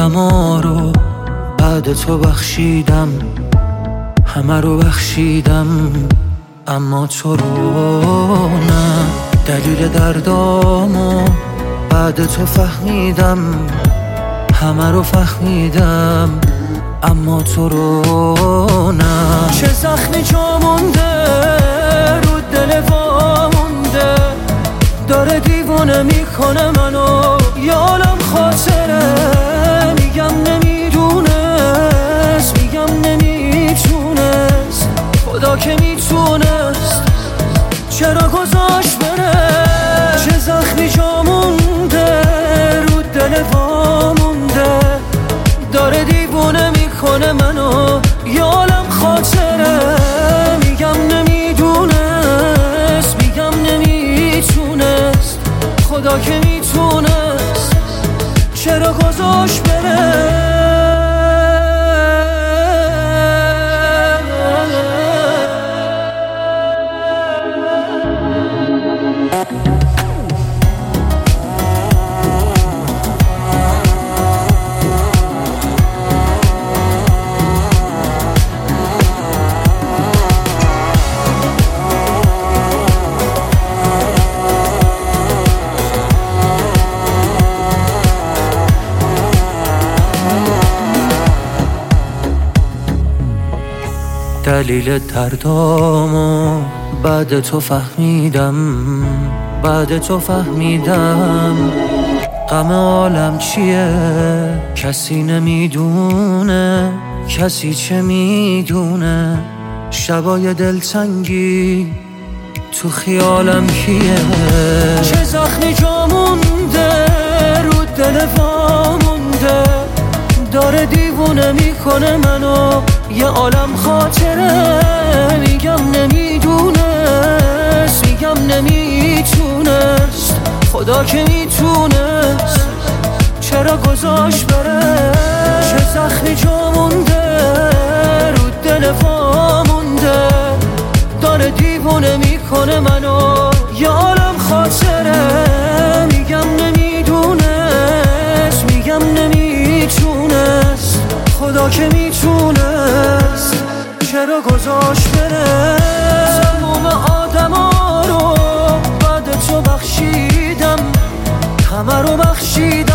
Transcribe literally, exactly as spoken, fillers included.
عالما رو بعد تو بخشیدم، همه رو بخشیدم اما تو رو نه. دلیل دردامو بعد تو فهمیدم، همه رو فهمیدم اما تو رو نه. چه زخمی جا مونده رو دل وا مونده، داره دیوونه میکنه منو، یه عالم خاطره. میگم نمیدونست، میگم نمیتونست، خدا که میتونست چرا گذاشت بره. چه زخمی جا مونده رو دل وا مونده، داره دیوونه میکنه منو، یه عالم خاطره. میگم نمیدونست، میگم نمیتونست، خدا که میتونست چرا گذاشت بره. دلیل دردامو بعد تو فهمیدم، بعد تو فهمیدم غم عالم چیه. کسی نمیدونه، کسی چه میدونه، شبای دلتنگی تو خیالم کیه. چه زخمی جا مونده رو دل وا مونده، داره دیوونه میکنه منو، یه عالم خاطره. میگم نمیدونست، میگم نمیتونست، خدا که میتونست چرا گذاشت بره. چه زخمی جا مونده رو دل وا مونده، داره دیوونه میکنه منو، یه عالم خاطره. میگم نمیدونست، میگم نمیتونست، خدا که میتونست چرا گذاشت بره. تموم آدما رو بعد تو بخشیدم، همه رو بخشیدم